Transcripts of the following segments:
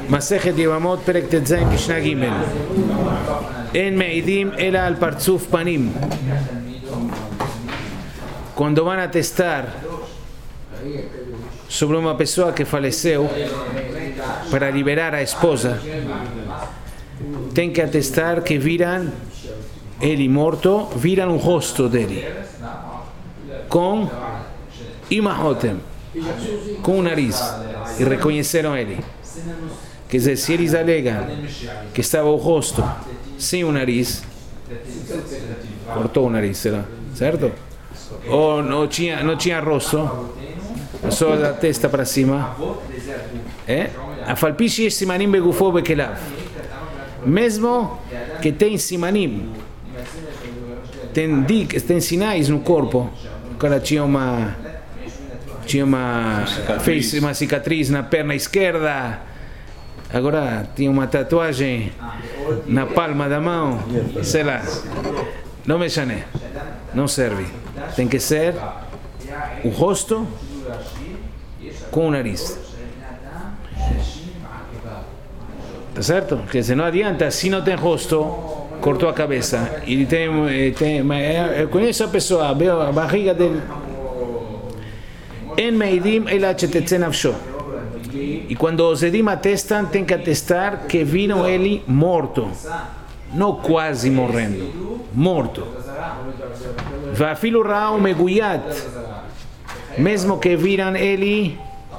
Masechet Yevamot, Perek Tetzain, Mishnah Gimel. En Meidim Ela al Partzuf Panim. Quando van a testar sobre uma pessoa que faleceu para liberar a esposa, tem que atestar que viram ele morto, viram o rosto dele com imahotem, com o nariz, e reconheceram ele. Quer dizer, se eles alegam que estava o rosto sem o nariz, cortou o nariz, será? Certo? Ou não tinha rosto, só da testa para cima. Afalpishi é simanim begufo bekelav. Mesmo que tem simanim, tem sinais no corpo. O cara fez uma cicatriz na perna esquerda, agora tinha uma tatuagem na palma da mão, sei lá, não me chane, não serve. Tem que ser o rosto com o nariz. Tá certo? Porque se não adianta, se não tem rosto, cortou a cabeça. Ele eu conheço a pessoa, veo a barriga dele. En meidim ela chetetze nafsho. E quando os edim atestam, tem que atestar que viram ele morto, não quase morrendo, morto. Vafilu rao meguyat, mesmo que viram ele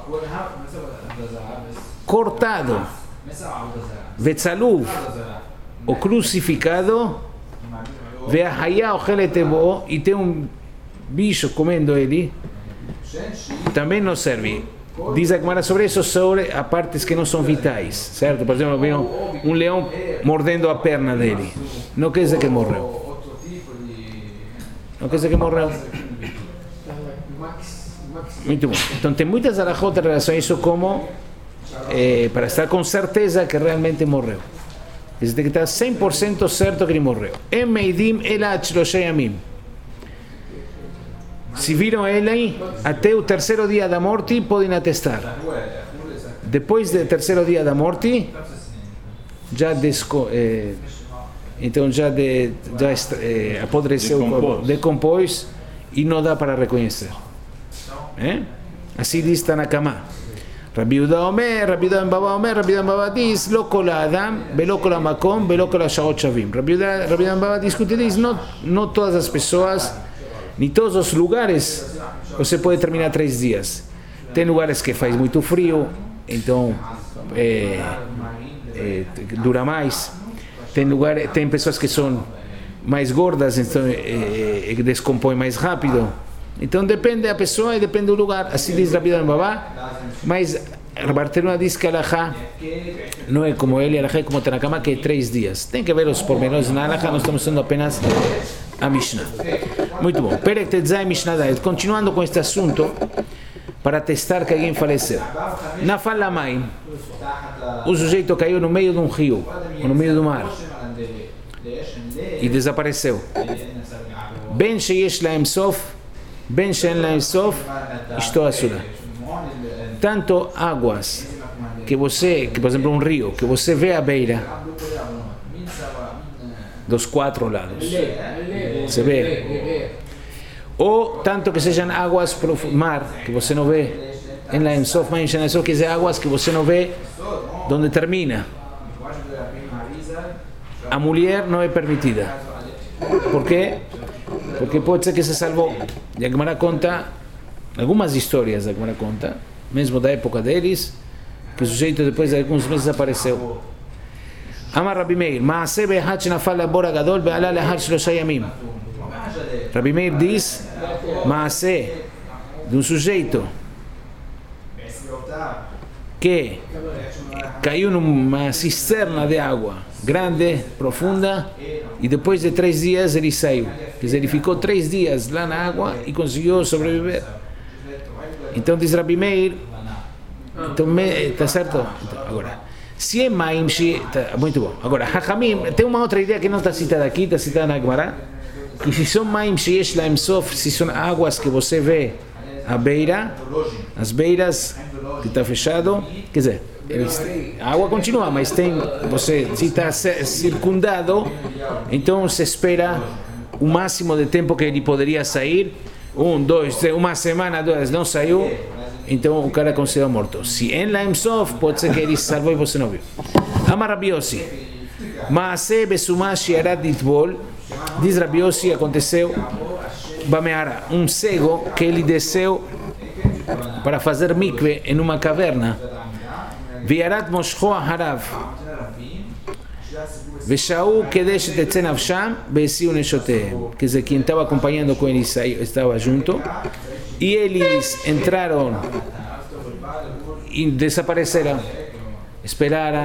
cortado, vetzaluv, o crucificado, veahaya ocheletebo, e tem um bicho comendo ele, também não serve. Diz a Gemara sobre isso, sobre a partes que não são vitais, certo? Por exemplo, viram um leão mordendo a perna dele, não quer dizer que morreu. Não quer dizer que morreu. Muito bom. Então tem muitas alahot em relação a isso, como para estar com certeza que realmente morreu. Você tem que estar 100% certo que ele morreu. Em meidim ela yamim. Se viram ele até o terceiro dia da morte, podem atestar. Depois do terceiro dia da morte, então já apodreceu, decompôs e não dá para reconhecer. Assim diz Tanakama. Rabbi Yehuda Omer, Rabbi Yehuda ben Baba Omer, Rabbi Yehuda ben Baba diz, lo kol ha'adam, velo kol ha'makom, velo kol ha'sha'ot shavim. Rabbi Yehuda ben Baba discute, diz, não todas as pessoas, nem todos os lugares, você pode terminar 3 dias. Tem lugares que faz muito frio, então dura mais. Tem pessoas que são mais gordas, então descompõe mais rápido. Então depende da pessoa e depende do lugar. Assim diz Rabbi Yehuda ben Baba, mas Barthelona diz que a Alahá não é como ele, a Alahá é como Tanakama, que é 3 dias. Tem que ver os pormenores na Alahá, nós estamos usando apenas a Mishnah. Muito bom. Perek Tetzai Mishnah Dalet. Continuando com este assunto, para testar que alguém faleceu. Nafal Lamaim, o sujeito caiu no meio de um rio, ou no meio do mar, e desapareceu. Ben sheyesh lahem sof, ben she'en lahem sof, ishto asura. Tanto águas que você, por exemplo, um rio, que você vê à beira dos 4 lados, você vê, ou tanto que sejam águas para o mar, que você não vê, em Lahem Sof, quer dizer, águas que você não vê onde termina. A mulher não é permitida. Por quê? Porque pode ser que se salvou. E a Gemara conta, algumas histórias a Gemara conta, mesmo da época deles, que o sujeito depois de alguns meses apareceu. Amar Rabbi Meir, Maaseh be'echad shenafal labor gadol ve'ala le'achar 3 yamim. Rabbi Meir diz, Maaseh, de um sujeito que caiu numa cisterna de água grande, profunda, e depois de 3 dias ele saiu. Quer dizer, ele ficou 3 dias lá na água e conseguiu sobreviver. Então diz Rabbi Meir, então, tá certo? Então, agora, se é Maim, muito bom. Agora, Hachamim, tem uma outra ideia que não está citada aqui, está citada na Gemara, que se são Maim sheyesh lahem sof, se são águas que você vê à beira, as beiras que está fechado, quer dizer, a água continua, mas se está circundado, então se espera o máximo de tempo que ele poderia sair, 1, 2, 3, uma semana, 2, não saiu, então o cara é considerado morto. Se em Laim Sof, pode ser que ele se salvou e você não viu. Amar Rabi Yossi, Maaseh besumah she'arat ditbol, diz Rabi Yossi, aconteceu Bameara, um cego que ele desceu para fazer mikve em uma caverna. Viarat moshcho aharav. Veshaú kedesh tetzen avsham beisiu neshotehem. Quer dizer, quem estava acompanhando com ele estava junto. E eles entraram e desapareceram. Esperaram.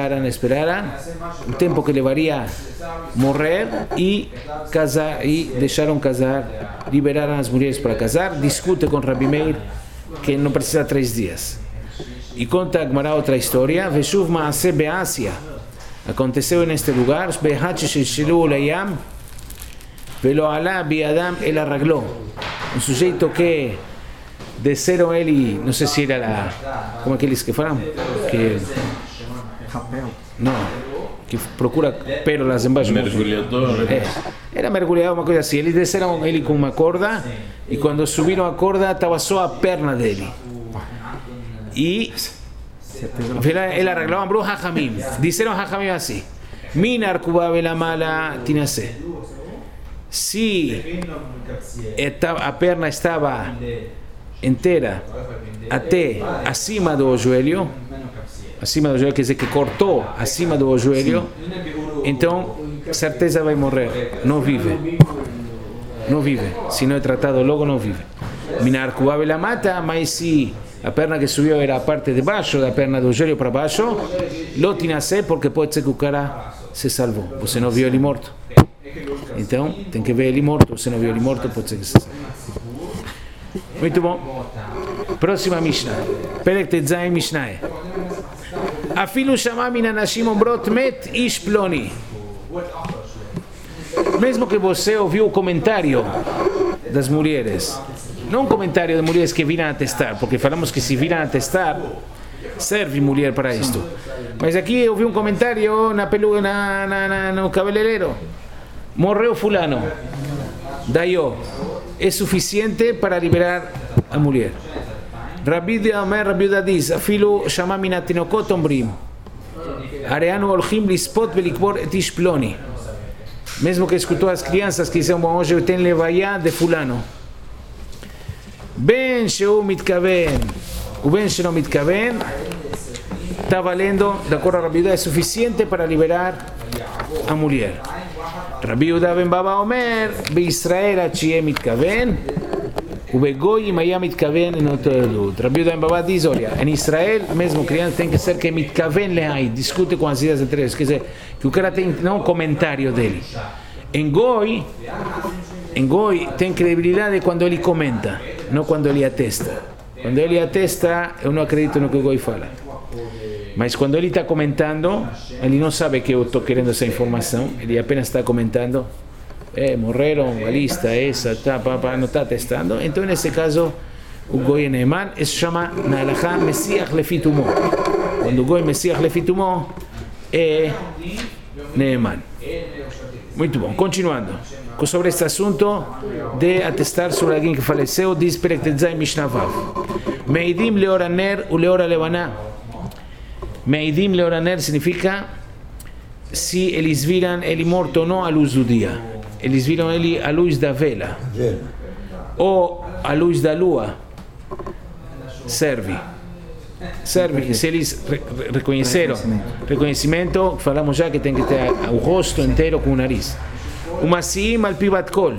O tempo que levaria morrer e casar, e deixaram casar, liberaram as mulheres para casar. Discute com Rabi Meir que não precisa 3 dias. E conta a Gemara outra história. Veshuv Maaseh be'Ásia. Aconteceu neste lugar. Be'hat sheshilu layam velo alá biadam el arragló. Um sujeito que desceram ele, não sei se era como aqueles que falam que não, que procura pérolas embaixo, mergulhador, era mergulhador, uma coisa assim. Eles desceram ele com uma corda e quando subiram a corda estava só a perna dele e ele arreglou, ambrou Hachamim, disseram Hachamim assim: Minar kuba vela mala tinase. Se a perna estava inteira até acima do joelho, quer dizer que cortou acima do joelho, então certeza vai morrer, não vive. Se não é tratado logo, não vive. Minar kuba la mata, mas se a perna que subiu era a parte de baixo da perna do joelho para baixo, lo tinase, porque pode ser que o cara se salvou. Você não viu ele morto. Então, tem que ver ele morto. Se não viu ele morto, pode ser que se salve. Muito bom. Próxima Mishnah. Perek Tetzai Mishnah. Afilu shama min anashim ombrot met ish ploni. Mesmo que você ouviu o comentário das mulheres, não um comentário de mulheres que viram atestar, porque falamos que se viram atestar, serve mulher para isto. Mas aqui eu vi um comentário no cabeleireiro. Morreu fulano. Daí é suficiente para liberar a mulher. Rabi Yehuda diz: Afilu shama min atinokot ombrim areanu olchim lispot velikbor et ish ploni. Mesmo que escutou as crianças que disseram: bom, hoje tem levaya de fulano. Ben sheu mitkaven, o ben sheu mitkaven, está valendo, de acordo a Rabi Yehuda, é suficiente para liberar a mulher. Rabi Yehuda ben Baba Omer, Israel achie mitkaven, ubegoyim haya mitkaven en outro elut. Rabi Yehuda ben Baba diz: olha, em Israel, mesmo criança tem que ser que mitkaven lehai, discute com as ideias anteriores, quer dizer, que o cara tem não comentário dele. Em Goi tem credibilidade quando ele comenta, não quando ele atesta. Quando ele atesta, eu não acredito no que o Goi fala. Mas quando ele está comentando, ele não sabe que eu estou querendo essa informação, ele apenas está comentando: morreram, a lista, essa, não está atestando. Então, nesse caso, o Goi é Neeman. Isso chama, na Halachá, Messiach Lefitumo. Quando o Goi Messiach Lefitumo é Neeman. Muito bom, continuando. Sobre este assunto de atestar sobre alguém que faleceu, diz Perek Tetzai Mishnah Vav: Meidim leor haner u leor halevaná. Meidim leor haner significa se eles viram ele morto ou não à luz do dia. Eles viram ele à luz da vela ou à luz da lua. Serve, se eles reconheceram, reconhecimento, falamos já que tem que ter o rosto inteiro com o nariz. Uma sim al pibat kol.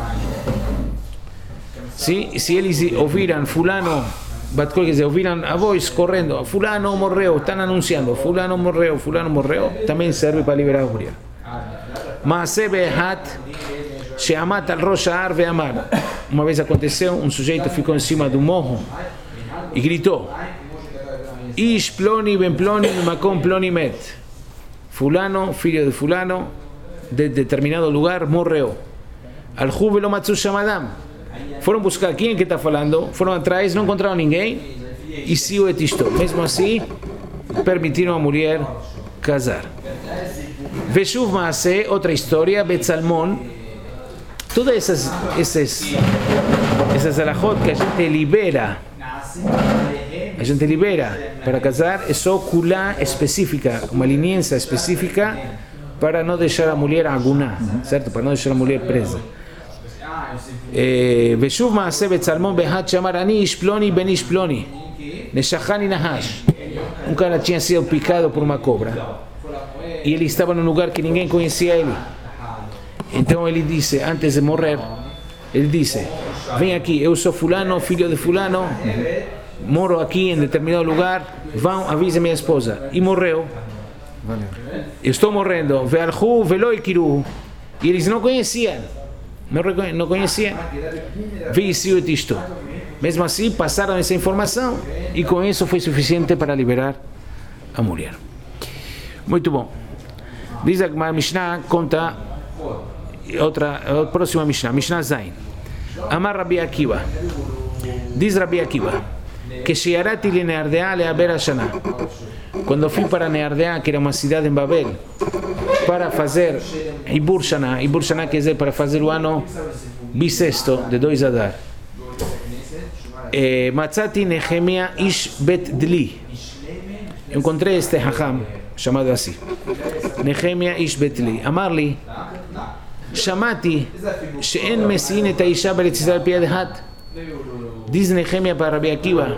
Se eles ouviram fulano, bat kol, quer dizer, ouviram a voz correndo: fulano morreu, estão anunciando, fulano morreu, também serve para liberar a mulher. Maaseh be'hat she'amat al rosh ha'ar ve'amar. Uma vez aconteceu, um sujeito ficou em cima do morro e gritou: Ish ploni ben ploni makom ploni met. Fulano, filho de fulano, de determinado lugar, morreu. Al jubelo matzu shamadam. Foram buscar quem que está falando, foram atrás, não encontraram ninguém, e siu et isto. Mesmo assim, permitiram a mulher casar. Veshuv Maaseh, outra história, Betzalmon. Todas essas alahot que a gente libera para casar, é só kulá específica, uma leniência específica para não deixar a mulher aguná, certo? Para não deixar a mulher presa. Veshuv Maaseh Betzalmon Behat Shamar Ani Ish Ploni Ben Ish Ploni Neshachani Nahash. Um cara tinha sido picado por uma cobra e ele estava num lugar que ninguém conhecia ele. Então ele disse, antes de morrer, ele disse: vem aqui, eu sou fulano, filho de fulano, moro aqui em determinado lugar, vão, avise minha esposa. E morreu. Eu estou morrendo. Ve'alchu ve'lo ikiru. E eles não conheciam. Não conheciam. Ve'isiu et isto. Mesmo assim, passaram essa informação e com isso foi suficiente para liberar a mulher. Muito bom. Diz a Mishnah, conta a próxima Mishnah, Mishnah Zain. Amar Rabbi Akiva. Diz Rabbi Akiva que Shearati li Neardea le'aber Hashanah. Quando fui para Neardea, que era uma cidade em Babel, para fazer Ibur Shana quer dizer para fazer o ano bissexto de 2 Adar. Matzati Nehemia Ish Bet Dli. Encontrei este Hacham chamado assim, Nehemia Ish Bet Dli. Amar-lhe, שמעתי שאין מסיעין את האישה בארץ ישראל על פי הדחת. Diz Nehemia para Rabbi Akiva,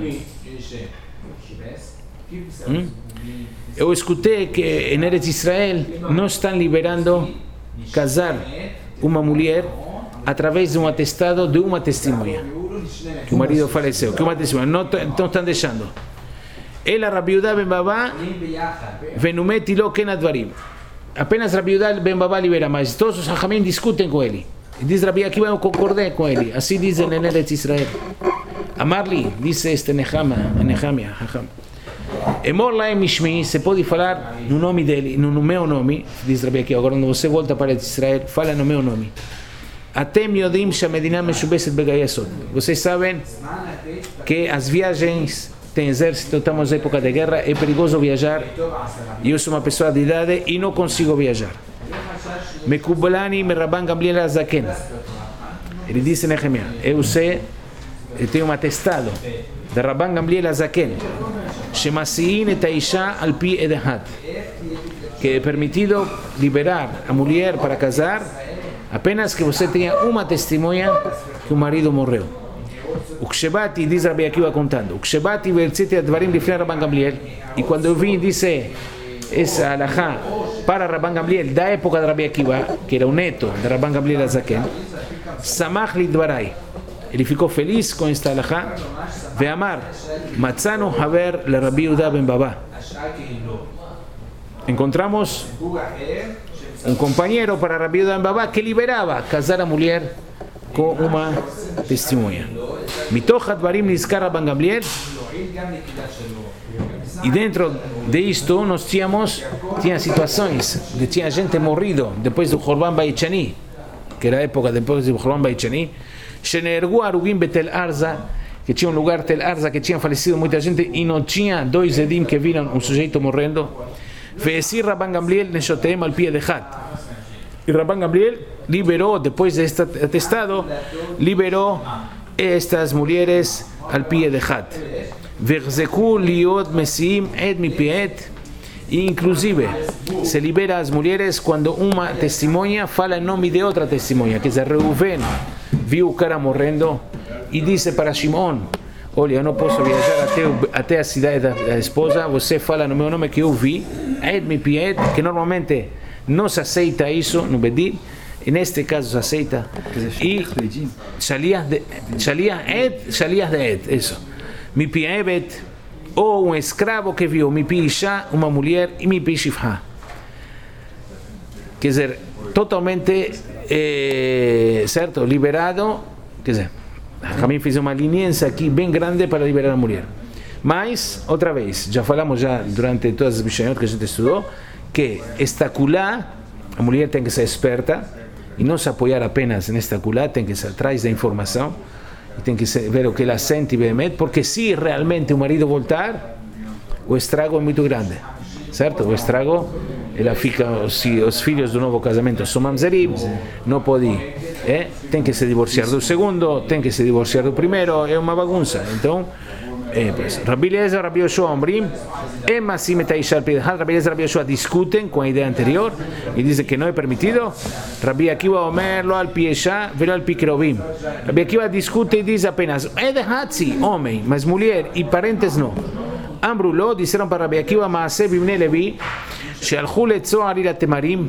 eu escutei que em Eretz Israel não estão liberando casar uma mulher através de um atestado de uma testemunha, que o marido faleceu, que uma testemunha, não estão deixando. Ela Rabbi Yehuda ben Baba venumeti lo ken advarim. Apenas Rabbi Yehuda ben Baba libera, mas todos os Hachamim discutem com ele. E diz Rabbi Akiva, eu concordei com ele. Assim dizem em Eretz Israel. Amarli, disse este Nehemia, Hacham. Emor laem mishmi, se pode falar no nome dele, no meu nome, diz Rabbi Akiva. Agora, quando você volta para Israel, fala no meu nome. Atem yodim shamedina meshubeset begayesot. Vocês sabem que as viagens tem exército, estamos na época de guerra, é perigoso viajar. Eu sou uma pessoa de idade e não consigo viajar. Mekubalani me Rabban Gamliel Azaken. Ele disse Nehemia, eu tenho um atestado de Rabban Gamliel Azaken, שמסיעין את האישה על פי עד אחד, que é permitido liberar a mulher para casar apenas que você tenha uma testemunha que o marido morreu. O Kshebati, diz Rabbi Akiva contando, o Kshebati verzite advarim lifnei Rabban Gamliel, e quando eu vim disse essa alahá para Rabban Gamliel da época de Rabbi Akiva, que era o neto de Rabban Gamliel Azaken, samach li dvarai, ele ficou feliz com esta alahá. Ve'amar matzanu haver le Rabbi Yehuda ben Baba, encontramos um companheiro para Rabbi Yehuda ben Baba que liberava casar a mulher com uma testemunha. Mitoch advarim nizkar Rabban Gamliel. E dentro disto nós tinha situações de tinha gente morrido depois do Horban Baichani, que era a época depois do Horban Baichani, shenergu arugim betel Arza, que tinha um lugar Tel Arza que tinha falecido muita gente e não tinha dois edim que viram um sujeito morrendo. Ve'esir Rabban Gamliel neshoteim al pi edechat. E Rabban Gamliel liberou, depois deste atestado, liberou estas mulheres al pi edechat. Ve'chzeku liot mesiim ed mi pi ed. E inclusive se libera as mulheres quando uma testemunha fala em nome de outra testemunha, que é Reuven viu o cara morrendo e disse para Shimon, olha, eu não posso viajar até a cidade da esposa, você fala no meu nome que eu vi, Ed mi pi ed, que normalmente não se aceita isso no Bedin, e neste caso se aceita, e Shaliach de Ed, isso, mi pi Ebed, ou um escravo que viu mi pi Isha, uma mulher, e mi pi Shifha. Quer dizer, totalmente, certo, liberado, quer dizer, Jamim fez uma leniência aqui bem grande para liberar a mulher. Mas, outra vez, já falamos durante todas as Mishnayot que a gente estudou, que esta kulá, a mulher tem que ser esperta e não se apoiar apenas nesta kulá, tem que ser atrás da informação e tem que ver o que ela sente, porque se realmente o marido voltar, o estrago é muito grande, certo? O estrago, ela fica, se os filhos do novo casamento são mamzerim, não pode, tem que se divorciar do segundo, tem que se divorciar do primeiro, é uma bagunça. Então, pues, Rabbi Eliezer, Rabbi Yoshua Omrim, Emasim et Aisha al-Pi Rabbi Eliezer, Rabbi Yoshua discuten con la idea anterior y dicen que no es permitido. Rabbi Akiva Omer lo al-Pi Esha, velo al-Pi Kerubim. Rabbi Akiva discute y dice apenas, de Hatzi, homem, mas mulher y parentes no. Ambrulo, dijeron para Rabbi Akiva, Maaseh bibnei Levi, שהלכו לצוהר עיר התמרים.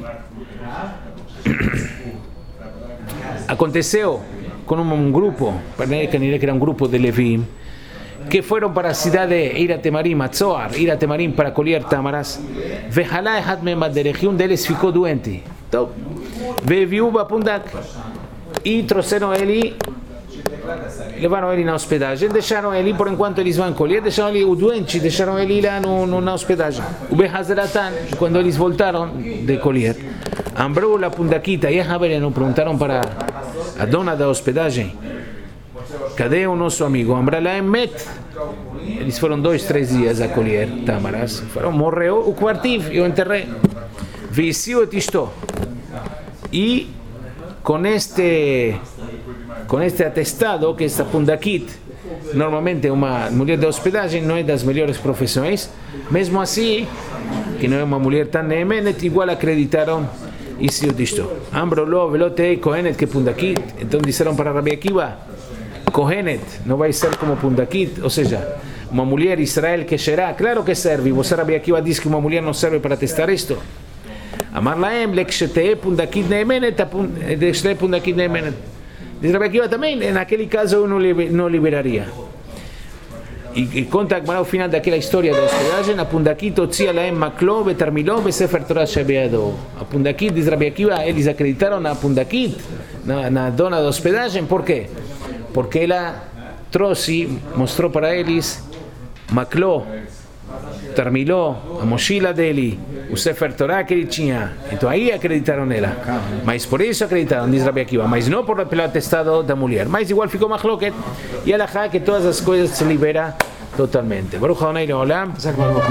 Aconteceu con un grupo, parece que era un grupo de Levi, que fueron para la ciudad de Iratemarim, a Tzohar, Iratemarim, para colher tamaras. Vejalá ejat memadderech, un deles ficou doente. Então, veio Bapundak e trouxeram ele, levaram ele na hospedagem, deixaram ele, por enquanto eles vão colher, deixaram ele, o doente, deixaram ele lá na hospedagem. O Behazeratan, quando eles voltaram de colher, Ambrou la Pundakita e a não perguntaram para a dona da hospedagem, cadê o nosso amigo? Ambralaem met. Eles foram 2-3 dias a colher tamaras. Morreu o quartiv, eu enterrei. Venciu et isto. E com este atestado, que esta Pundakit, normalmente uma mulher de hospedagem, não é das melhores profissões, mesmo assim, que não é uma mulher tão neemenet, igual acreditaram isso e isto. Ambrolo velotei Kohenet que Pundakit. Então disseram para Rabbi Akiva, Kohenet não vai ser como Pundakit, ou seja, uma mulher Israel que será, claro que serve. Você, Rabbi Akiva, diz que uma mulher não serve para testar isto. Amar laem lekshete Pundakit neemenet, lekshete Pundakit neemenet. Diz Rabbi Akiva também, naquele caso eu não liberaria. E conta ao final daquela história da hospedagem, a Pundakit otzia laem maklo betarmilo besefer Torah shebeado. A Pundakit, diz Rabbi Akiva, eles acreditaram na Pundakit, na dona da hospedagem. Por quê? Porque ela trouxe, mostrou para eles maklo, terminou a mochila dele, o Sefer Torah que ele tinha. Então aí acreditaram nela. Mas por isso acreditaram, diz Rabbi Akiva, mas não pelo atestado da mulher. Mas igual ficou machloket e ela que todas as coisas se libera totalmente. Baruch Adonai Leolam.